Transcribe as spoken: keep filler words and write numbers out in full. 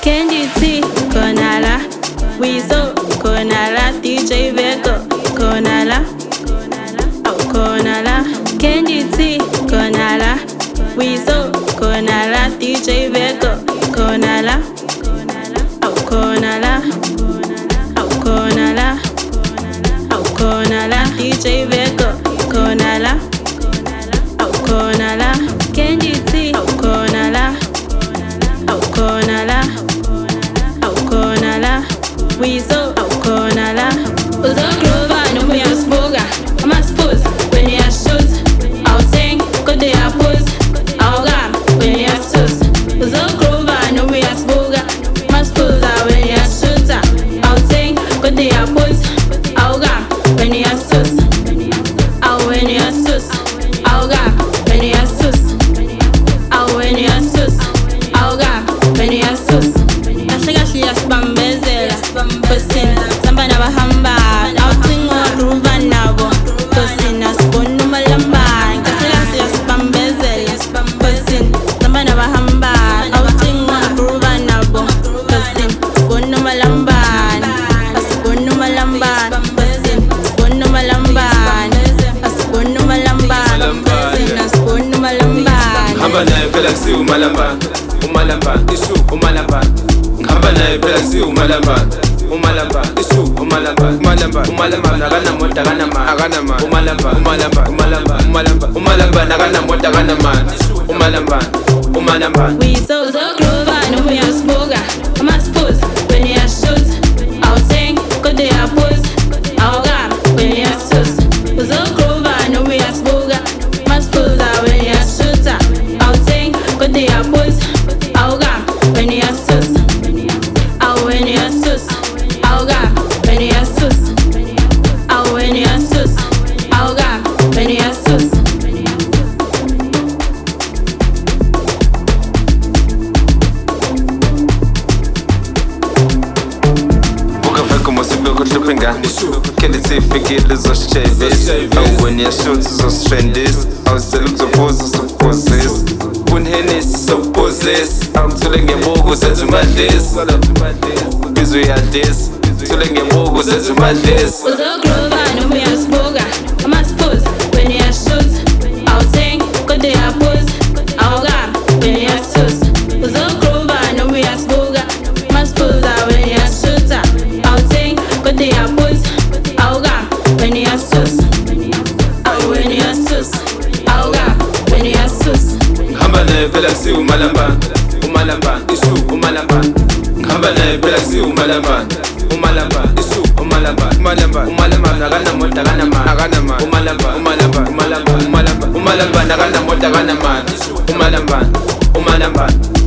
Kenditi Konala, Weasel Konala, D J Veko Konala, oh Konala, Kenditi Konala, Weasel Konala, D J Veko Konala, oh Konala, oh Konala, oh Konala, D J Veko Konala, oh Konala, Kenditi oh Konala, oh Konala, oh Konala, Weasel oh Konala. Uzo Grover no me a spoga, I'm a spose when you shoot. I'll sing, go they a pose. I'll gam when you sus. Uzo Grover no me a spoga, I'm a spose when you shoot. I'll sing, go they a pose. I'll gam when you sus. I'll when you sus. I'll gam when you sus. I'll when you sus. I'll gam when you sus. I think I should just bambezel, pusin. Samba na bahamba, outing or groove nabo. Pusin na spoon no malamba. I think I should just bambezel, pusin. Samba na bahamba, outing or groove nabo. Pusin, spoon no malamba, spoon no malamba. Pusin, spoon no malamba, spoon no malamba. Pusin, spoon no malamba. Hamba na galaxy umalamba, umalamba, isu umalamba. Hamba na galaxy umalamba, umalamba, isu umalamba, umalamba, umalamba. Nagana mota gana ma, agana ma. Umalamba, umalamba, umalamba, umalamba, umalamba. Nagana mota gana ma, umalamba, umalamba. We so so Grover, no me a smoker. I'm a spose when you shoot. I'll sing, go they a pose. I'll gam when you sus. So Grover, no me a smoker. I'm a spose when you shoot. I'll sing, go they a pose. I'll gam when you sus. I'll when you sus. I'll gam when you sus. I'll when you sus. I'll gam when you sus. Como se bloco de pingar. Quer dizer, fiquei dos chaves. Ao when you shoot, os trendes. Ao se look suppose, supposes. Pun henis, supposes. Ao to lenge bogo, says my this. Is we are this. To lenge bogo, says my this. Uzo Grover, no me a smoker. I'm a spose when you shoot. I'll sing, go they a pose. I'll gam when you sus. Uzo Grover, no me a smoker. I'm a spose when you shoot. I'll sing, go they a pose. I'll gam when you sus. I'll when you sus. I'll gam when you sus. Hamba na galaxy umalamba, umalamba, isu umalamba. Hamba na galaxy umalamba, umalamba, isu umalamba, umalamba, umalamba. Nagana mota gana ma, agana ma. Umalamba, umalamba, umalamba, umalamba, umalamba. Nagana mota gana ma, umalamba, umalamba.